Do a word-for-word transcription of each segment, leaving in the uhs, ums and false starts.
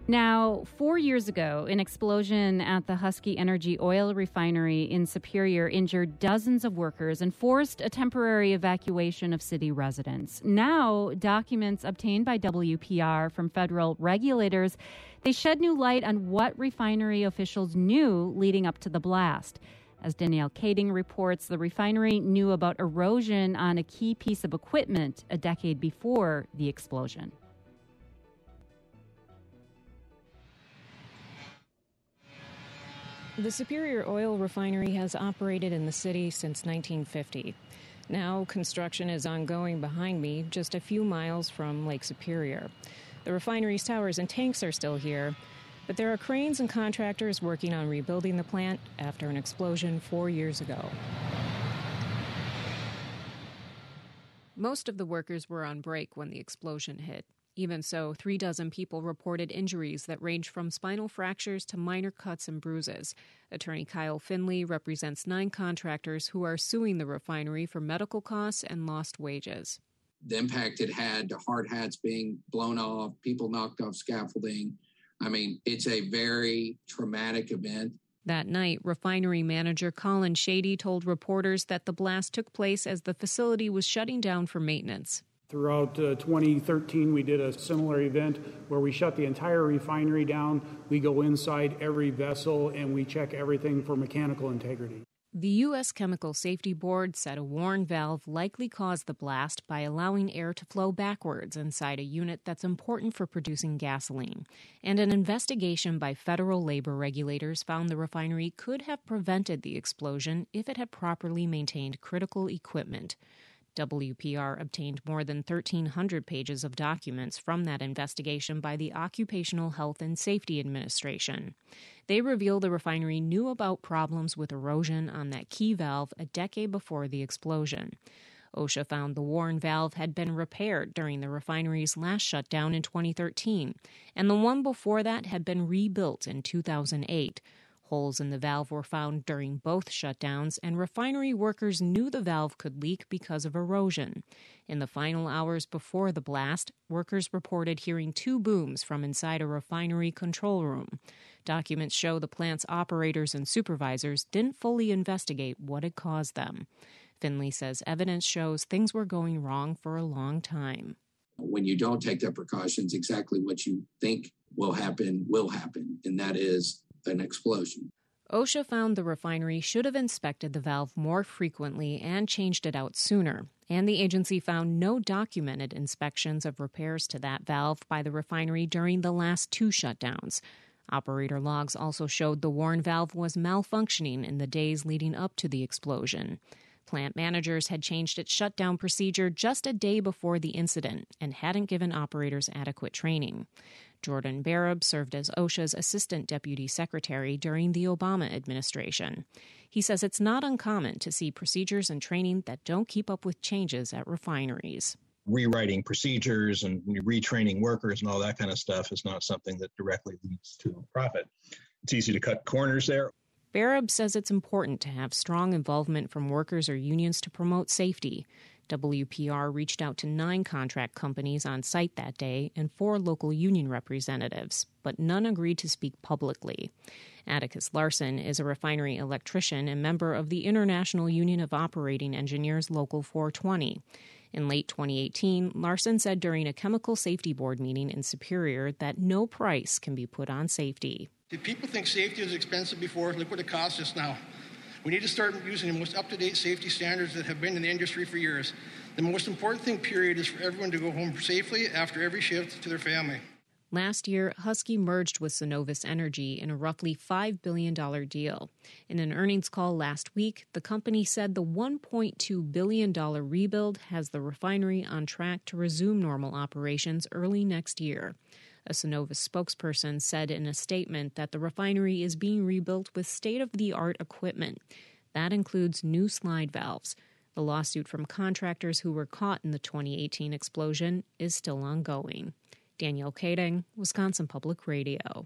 Now, four years ago, an explosion at the Husky Energy oil refinery in Superior injured dozens of workers and forced a temporary evacuation of city residents. Now, documents obtained by W P R from federal regulators, they shed new light on what refinery officials knew leading up to the blast. As Danielle Kading reports, the refinery knew about erosion on a key piece of equipment a decade before the explosion. The Superior Oil Refinery has operated in the city since nineteen fifty. Now, construction is ongoing behind me, just a few miles from Lake Superior. The refinery's towers and tanks are still here, but there are cranes and contractors working on rebuilding the plant after an explosion four years ago. Most of the workers were on break when the explosion hit. Even so, three dozen people reported injuries that range from spinal fractures to minor cuts and bruises. Attorney Kyle Finley represents nine contractors who are suing the refinery for medical costs and lost wages. The impact it had, the hard hats being blown off, people knocked off scaffolding. I mean, it's a very traumatic event. That night, refinery manager Colin Shady told reporters that the blast took place as the facility was shutting down for maintenance. Throughout uh, twenty thirteen, we did a similar event where we shut the entire refinery down. We go inside every vessel and we check everything for mechanical integrity. The U S Chemical Safety Board said a worn valve likely caused the blast by allowing air to flow backwards inside a unit that's important for producing gasoline. And an investigation by federal labor regulators found the refinery could have prevented the explosion if it had properly maintained critical equipment. W P R obtained more than thirteen hundred pages of documents from that investigation by the Occupational Health and Safety Administration. They reveal the refinery knew about problems with erosion on that key valve a decade before the explosion. OSHA found the worn valve had been repaired during the refinery's last shutdown in twenty thirteen, and the one before that had been rebuilt in two thousand eight. Holes in the valve were found during both shutdowns, and refinery workers knew the valve could leak because of erosion. In the final hours before the blast, workers reported hearing two booms from inside a refinery control room. Documents show the plant's operators and supervisors didn't fully investigate what had caused them. Finley says evidence shows things were going wrong for a long time. When you don't take the precautions, exactly what you think will happen will happen, and that is an explosion. OSHA found the refinery should have inspected the valve more frequently and changed it out sooner, and the agency found no documented inspections of repairs to that valve by the refinery during the last two shutdowns. Operator logs also showed the worn valve was malfunctioning in the days leading up to the explosion. Plant managers had changed its shutdown procedure just a day before the incident and hadn't given operators adequate training. Jordan Barab served as OSHA's Assistant Deputy Secretary during the Obama administration. He says it's not uncommon to see procedures and training that don't keep up with changes at refineries. Rewriting procedures and retraining workers and all that kind of stuff is not something that directly leads to profit. It's easy to cut corners there. Barab says it's important to have strong involvement from workers or unions to promote safety. W P R reached out to nine contract companies on site that day and four local union representatives, but none agreed to speak publicly. Atticus Larson is a refinery electrician and member of the International Union of Operating Engineers Local four twenty. In late twenty eighteen, Larson said during a Chemical Safety Board meeting in Superior that no price can be put on safety. Did people think safety was expensive before? Look what it costs us now. We need to start using the most up-to-date safety standards that have been in the industry for years. The most important thing, period, is for everyone to go home safely after every shift to their family. Last year, Husky merged with Cenovus Energy in a roughly five billion dollars deal. In an earnings call last week, the company said the one point two billion dollars rebuild has the refinery on track to resume normal operations early next year. A Cenovus spokesperson said in a statement that the refinery is being rebuilt with state-of-the-art equipment. That includes new slide valves. The lawsuit from contractors who were caught in the twenty eighteen explosion is still ongoing. Danielle Kading, Wisconsin Public Radio.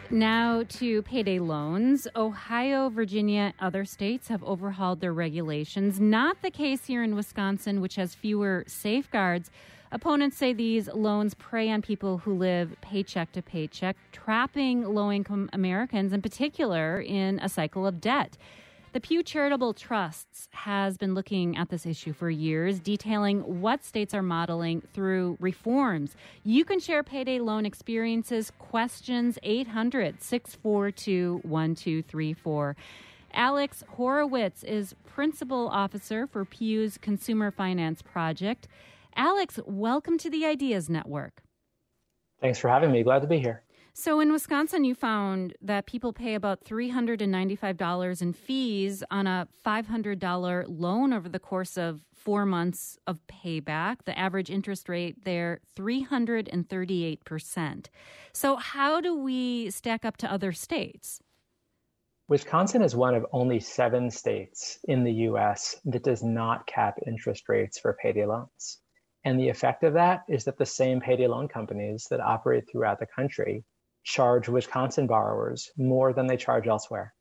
Now to payday loans. Ohio, Virginia, other states have overhauled their regulations. Not the case here in Wisconsin, which has fewer safeguards. Opponents say these loans prey on people who live paycheck to paycheck, trapping low-income Americans in particular in a cycle of debt. The Pew Charitable Trusts has been looking at this issue for years, detailing what states are modeling through reforms. You can share payday loan experiences. Questions eight hundred, six four two, one two three four. Alex Horowitz is Principal Officer for Pew's Consumer Finance Project. Alex, welcome to the Ideas Network. Thanks for having me. Glad to be here. So in Wisconsin, you found that people pay about three hundred ninety-five dollars in fees on a five hundred dollars loan over the course of four months of payback. The average interest rate there, three hundred thirty-eight percent. So how do we stack up to other states? Wisconsin is one of only seven states in the U S that does not cap interest rates for payday loans. And the effect of that is that the same payday loan companies that operate throughout the country charge Wisconsin borrowers more than they charge elsewhere.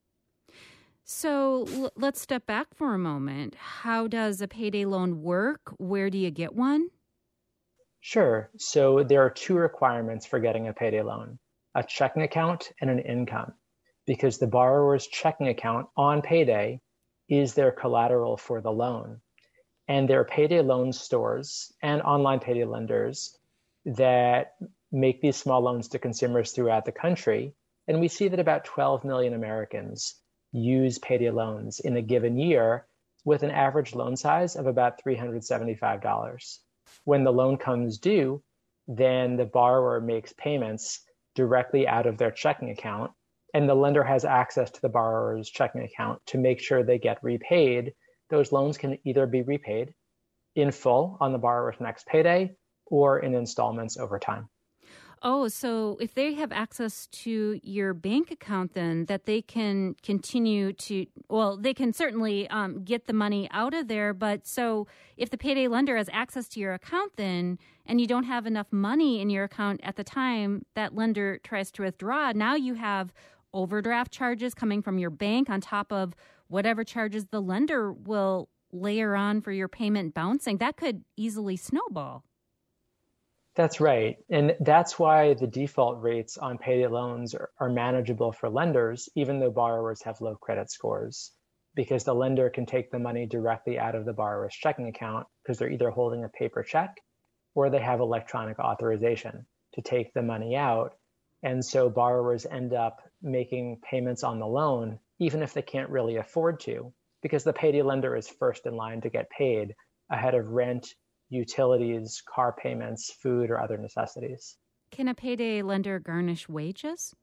So l- let's step back for a moment. How does a payday loan work? Where do you get one? Sure. So there are two requirements for getting a payday loan, a checking account and an income, because the borrower's checking account on payday is their collateral for the loan. And there are payday loan stores and online payday lenders that make these small loans to consumers throughout the country. And we see that about twelve million Americans use payday loans in a given year with an average loan size of about three hundred seventy-five dollars. When the loan comes due, then the borrower makes payments directly out of their checking account, and the lender has access to the borrower's checking account to make sure they get repaid. Those loans can either be repaid in full on the borrower's next payday or in installments over time. Oh, so if they have access to your bank account, then that they can continue to, well, they can certainly um, get the money out of there. But so if the payday lender has access to your account then, and you don't have enough money in your account at the time that lender tries to withdraw, now you have overdraft charges coming from your bank on top of whatever charges the lender will layer on for your payment bouncing. That could easily snowball. That's right. And that's why the default rates on payday loans are, are manageable for lenders, even though borrowers have low credit scores, because the lender can take the money directly out of the borrower's checking account because they're either holding a paper check or they have electronic authorization to take the money out. And so borrowers end up making payments on the loan, even if they can't really afford to, because the payday lender is first in line to get paid ahead of rent, utilities, car payments, food, or other necessities. Can a payday lender garnish wages?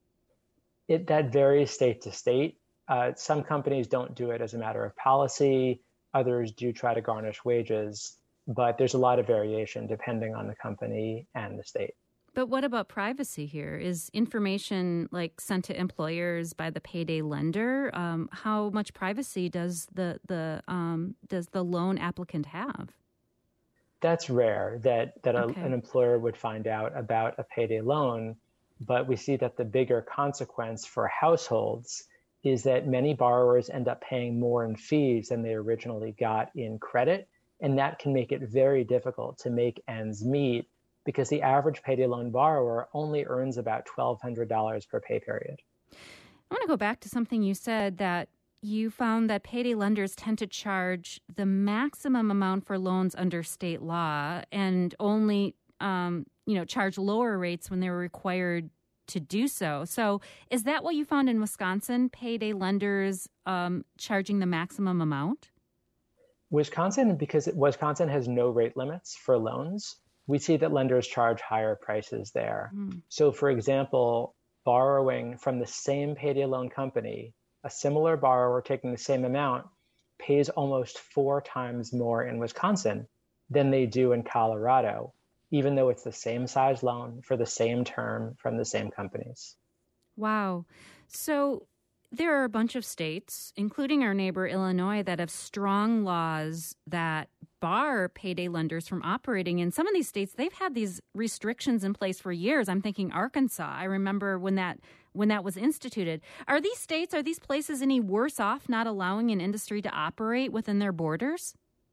It, that varies state to state. Uh, some companies don't do it as a matter of policy. Others do try to garnish wages, but there's a lot of variation depending on the company and the state. But what about privacy here? Is information like sent to employers by the payday lender? Um, how much privacy does the the um, does the loan applicant have? That's rare that, that Okay. a, an employer would find out about a payday loan, but we see that the bigger consequence for households is that many borrowers end up paying more in fees than they originally got in credit, and that can make it very difficult to make ends meet because the average payday loan borrower only earns about twelve hundred dollars per pay period. I want to go back to something you said, that you found that payday lenders tend to charge the maximum amount for loans under state law and only, um, you know, charge lower rates when they were required to do so. So is that what you found in Wisconsin, payday lenders um, charging the maximum amount? Wisconsin, because Wisconsin has no rate limits for loans, we see that lenders charge higher prices there. Mm. So for example, borrowing from the same payday loan company, a similar borrower taking the same amount pays almost four times more in Wisconsin than they do in Colorado, even though it's the same size loan for the same term from the same companies. Wow. So there are a bunch of states, including our neighbor Illinois, that have strong laws that bar payday lenders from operating. In some of these states, they've had these restrictions in place for years. I'm thinking Arkansas. I remember when that when that was instituted. Are these states, are these places any worse off not allowing an industry to operate within their borders?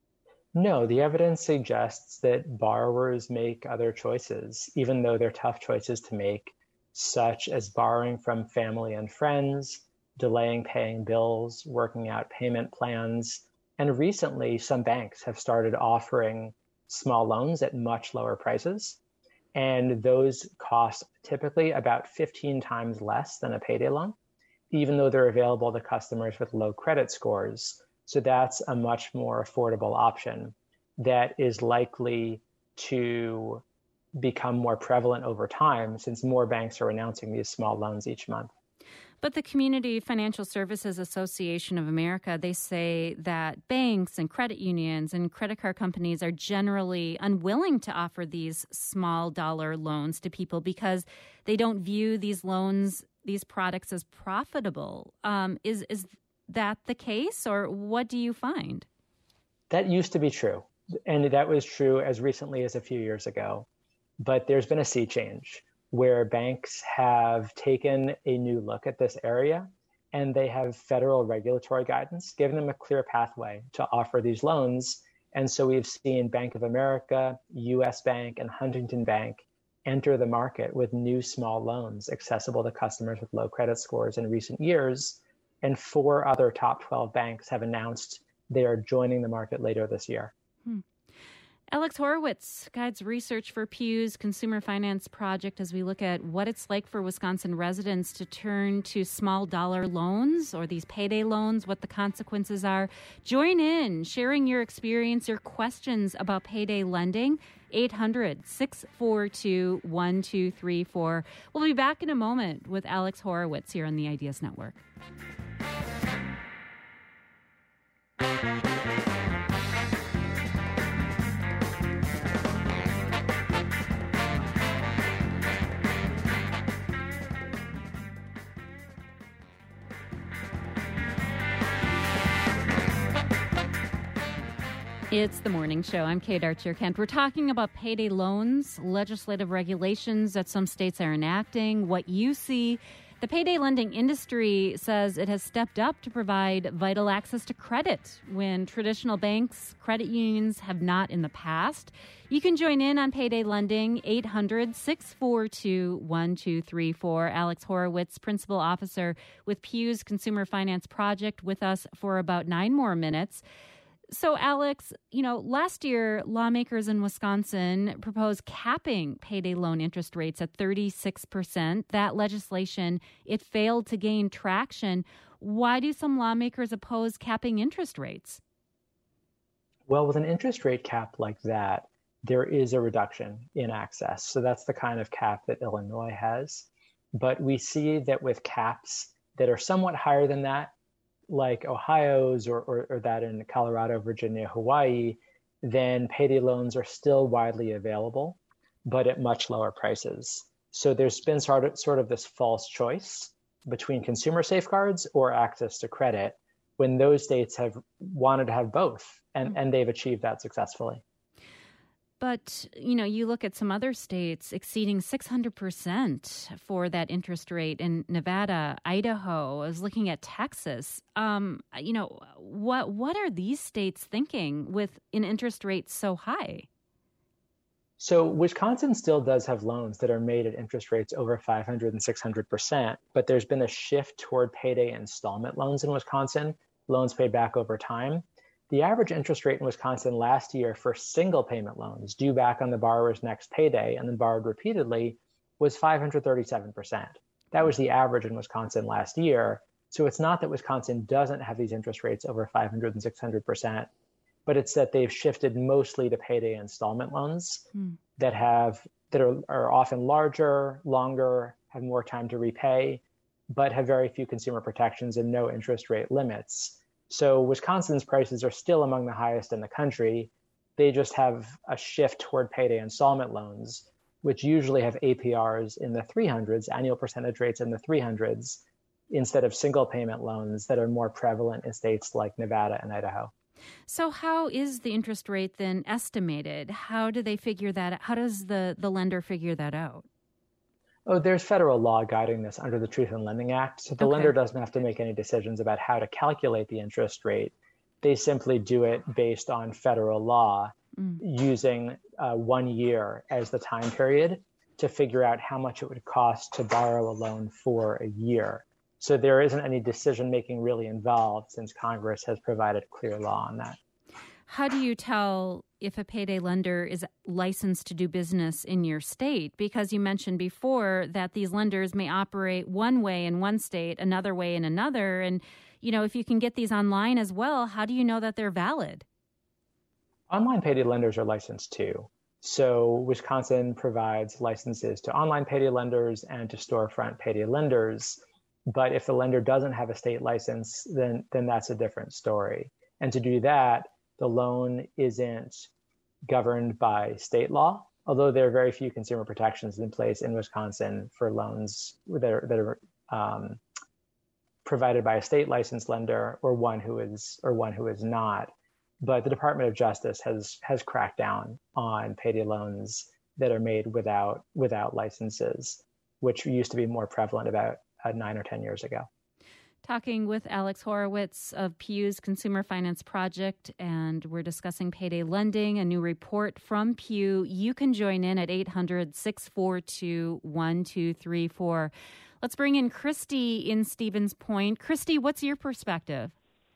No, the evidence suggests that borrowers make other choices, even though they're tough choices to make, such as borrowing from family and friends, delaying paying bills, working out payment plans. And recently, some banks have started offering small loans at much lower prices. And those cost typically about fifteen times less than a payday loan, even though they're available to customers with low credit scores. So that's a much more affordable option that is likely to become more prevalent over time since more banks are announcing these small loans each month. But the Community Financial Services Association of America, they say that banks and credit unions and credit card companies are generally unwilling to offer these small dollar loans to people because they don't view these loans, these products as profitable. Um, is is that the case, or what do you find? That used to be true, and that was true as recently as a few years ago. But there's been a sea change where banks have taken a new look at this area, and they have federal regulatory guidance, giving them a clear pathway to offer these loans. And so we've seen Bank of America, U S Bank, and Huntington Bank enter the market with new small loans accessible to customers with low credit scores in recent years. And four other top twelve banks have announced they are joining the market later this year. Hmm. Alex Horowitz guides research for Pew's Consumer Finance Project as we look at what it's like for Wisconsin residents to turn to small dollar loans or these payday loans, what the consequences are. Join in, sharing your experience, your questions about payday lending. eight hundred, six four two, one two three four. We'll be back in a moment with Alex Horowitz here on the Ideas Network. It's the morning show. I'm Kate Archer-Kent. We're talking about payday loans, legislative regulations that some states are enacting, what you see. The payday lending industry says it has stepped up to provide vital access to credit when traditional banks, credit unions have not in the past. You can join in on payday lending, eight hundred, six four two, one two three four. Alex Horowitz, Principal Officer with Pew's Consumer Finance Project, with us for about nine more minutes. So, Alex, you know, last year, lawmakers in Wisconsin proposed capping payday loan interest rates at thirty-six percent. That legislation, it failed to gain traction. Why do some lawmakers oppose capping interest rates? Well, with an interest rate cap like that, there is a reduction in access. So that's the kind of cap that Illinois has. But we see that with caps that are somewhat higher than that, like Ohio's or, or, or that in Colorado, Virginia, Hawaii, then payday loans are still widely available, but at much lower prices. So there's been sort of, sort of this false choice between consumer safeguards or access to credit when those states have wanted to have both, and, mm-hmm. and they've achieved that successfully. But, you know, you look at some other states exceeding six hundred percent for that interest rate in Nevada, Idaho. I was looking at Texas. Um, you know, what what are these states thinking with an interest rate so high? So Wisconsin still does have loans that are made at interest rates over five hundred and six hundred percent, but there's been a shift toward payday installment loans in Wisconsin, loans paid back over time. The average interest rate in Wisconsin last year for single payment loans due back on the borrower's next payday and then borrowed repeatedly was five hundred thirty-seven percent. That was the average in Wisconsin last year. So it's not that Wisconsin doesn't have these interest rates over five hundred and six hundred percent, but it's that they've shifted mostly to payday installment loans hmm. that have that are, are often larger, longer, have more time to repay, but have very few consumer protections and no interest rate limits. So Wisconsin's prices are still among the highest in the country. They just have a shift toward payday installment loans, which usually have A P Rs in the three hundreds, annual percentage rates in the three hundreds, instead of single payment loans that are more prevalent in states like Nevada and Idaho. So how is the interest rate then estimated? How do they figure that out? How does the, the lender figure that out? Oh, there's federal law guiding this under the Truth in Lending Act. So the Okay. lender doesn't have to make any decisions about how to calculate the interest rate. They simply do it based on federal law, mm. using uh, one year as the time period to figure out how much it would cost to borrow a loan for a year. So there isn't any decision-making really involved since Congress has provided clear law on that. How do you tell if a payday lender is licensed to do business in your state? Because you mentioned before that these lenders may operate one way in one state, another way in another. And, you know, if you can get these online as well, how do you know that they're valid? Online payday lenders are licensed too. So Wisconsin provides licenses to online payday lenders and to storefront payday lenders. But if the lender doesn't have a state license, then, then that's a different story. And to do that, the loan isn't governed by state law, although there are very few consumer protections in place in Wisconsin for loans that are, that are um, provided by a state licensed lender or one who is or one who is not. But the Department of Justice has has cracked down on payday loans that are made without without licenses, which used to be more prevalent about uh, nine or ten years ago. Talking with Alex Horowitz of P U's Consumer Finance Project, and we're discussing payday lending, a new report from P U. You can join in at eight hundred, six four two, one two three four. Let's bring in Christy in Stevens Point. Christy, what's your perspective?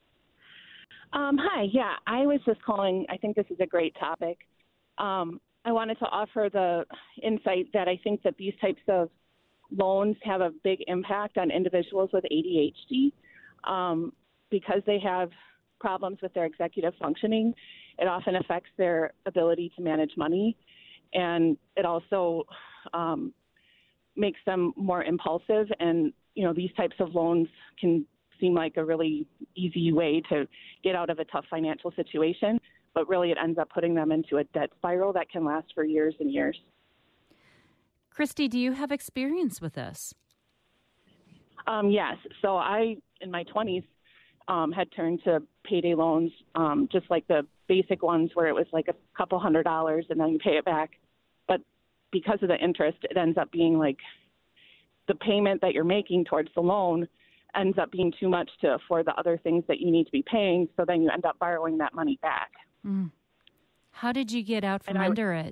Um, hi, yeah, I was just calling. I think this is a great topic. Um, I wanted to offer the insight that I think that these types of loans have a big impact on individuals with A D H D um, because they have problems with their executive functioning. It often affects their ability to manage money, and it also um, makes them more impulsive. And, you know, these types of loans can seem like a really easy way to get out of a tough financial situation, but really it ends up putting them into a debt spiral that can last for years and years. Christy, do you have experience with this? Um, yes. So I, in my twenties, um, had turned to payday loans, um, just like the basic ones where it was like a couple hundred dollars and then you pay it back. But because of the interest, it ends up being like the payment that you're making towards the loan ends up being too much to afford the other things that you need to be paying. So then you end up borrowing that money back. Mm. How did you get out from and under I, it?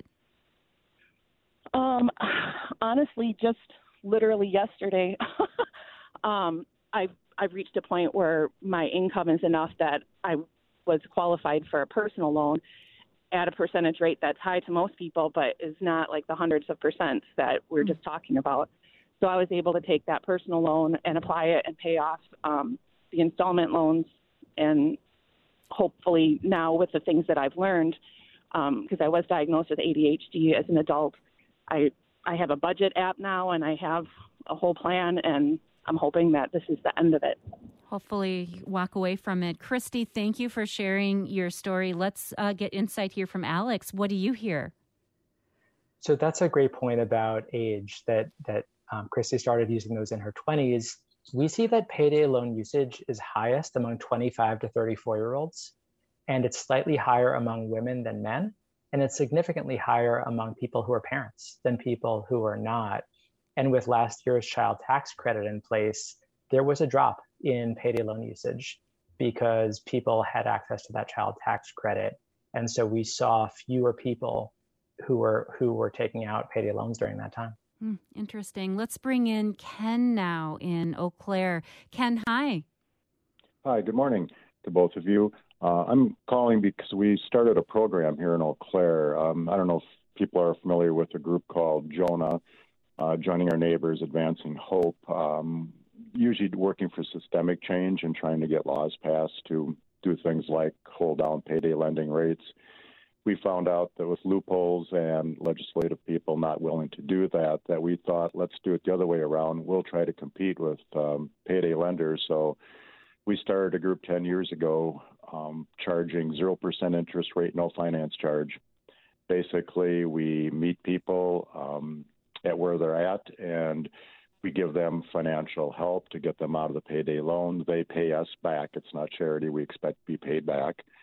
Um, honestly, just literally yesterday, um, I've, I've reached a point where my income is enough that I was qualified for a personal loan at a percentage rate that's high to most people, but is not like the hundreds of percents that we're just talking about. So I was able to take that personal loan and apply it and pay off um, the installment loans. And hopefully now with the things that I've learned, because um, I was diagnosed with A D H D as an adult, I I have a budget app now and I have a whole plan, and I'm hoping that this is the end of it. Hopefully you walk away from it. Christy, thank you for sharing your story. Let's uh, get insight here from Alex. What do you hear? So that's a great point about age, that that um, Christy started using those in her twenties. We see that payday loan usage is highest among twenty-five to thirty-four-year-olds, and it's slightly higher among women than men, and it's significantly higher among people who are parents than people who are not. And with last year's child tax credit in place, there was a drop in payday loan usage because people had access to that child tax credit. And so we saw fewer people who were who were taking out payday loans during that time. Hmm, interesting. Let's bring in Ken now in Eau Claire. Ken, hi. Hi, good morning to both of you. Uh, I'm calling because we started a program here in Eau Claire. Um, I don't know if people are familiar with a group called JONA, uh, Joining Our Neighbors, Advancing Hope, um, usually working for systemic change and trying to get laws passed to do things like hold down payday lending rates. We found out that with loopholes and legislative people not willing to do that, that we thought, let's do it the other way around. We'll try to compete with um, payday lenders. So we started a group ten years ago um, charging zero percent interest rate, no finance charge. Basically, we meet people um, at where they're at, and we give them financial help to get them out of the payday loan. They pay us back. It's not charity. We expect to be paid back.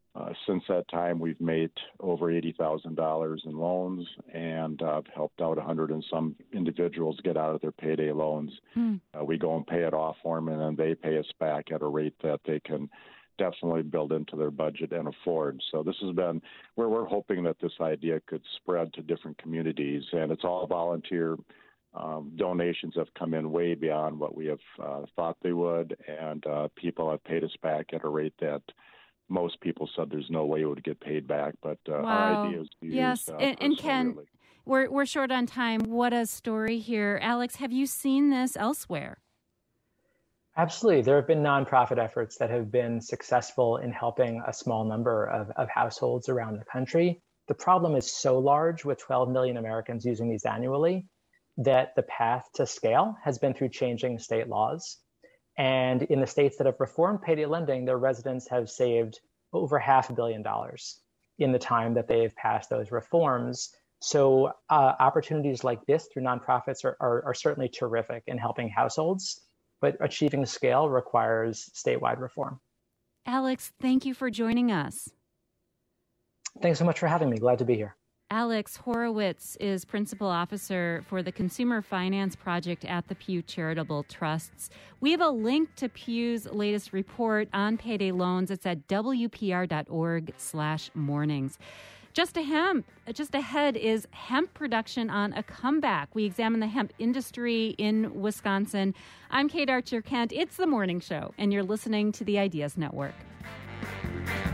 Uh, since that time, we've made over eighty thousand dollars in loans and uh, helped out one hundred and some individuals get out of their payday loans. Mm. Uh, we go and pay it off for them, and then they pay us back at a rate that they can definitely build into their budget and afford. So this has been where we're hoping that this idea could spread to different communities, and it's all volunteer. Um, donations have come in way beyond what we have uh, thought they would, and uh, people have paid us back at a rate that most people said there's no way it would get paid back, but uh, wow. our idea is to yes. use uh, and, and Ken, really. we're, we're short on time. What a story here. Alex, have you seen this elsewhere? Absolutely. There have been nonprofit efforts that have been successful in helping a small number of, of households around the country. The problem is so large, with twelve million Americans using these annually, that the path to scale has been through changing state laws. And in the states that have reformed payday lending, their residents have saved over half a billion dollars in the time that they've passed those reforms. So uh, opportunities like this through nonprofits are, are, are certainly terrific in helping households, but achieving scale requires statewide reform. Alex, thank you for joining us. Thanks so much for having me. Glad to be here. Alex Horowitz is Principal Officer for the Consumer Finance Project at the Pew Charitable Trusts. We have a link to Pew's latest report on payday loans. It's at W P R dot org slash mornings. Just a hemp, just ahead is hemp production on a comeback. We examine the hemp industry in Wisconsin. I'm Kate Archer Kent. It's The Morning Show, and you're listening to the Ideas Network.